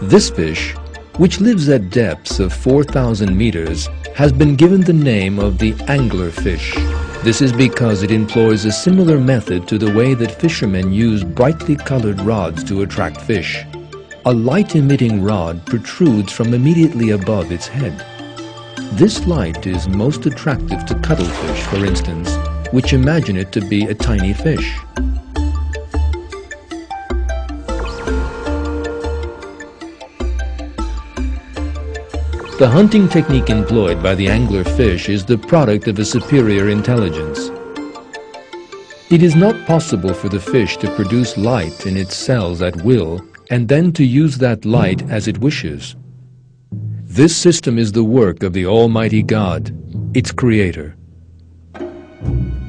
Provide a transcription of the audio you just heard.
This fish, which lives at depths of 4,000 meters, has been given the name of the anglerfish. This is because it employs a similar method to the way that fishermen use brightly colored rods to attract fish. A light-emitting rod protrudes from immediately above its head. This light is most attractive to cuttlefish, for instance, which imagine it to be a tiny fish. The hunting technique employed by the anglerfish is the product of a superior intelligence. It is not possible for the fish to produce light in its cells at will and then to use that light as it wishes. This system is the work of the Almighty God, its creator.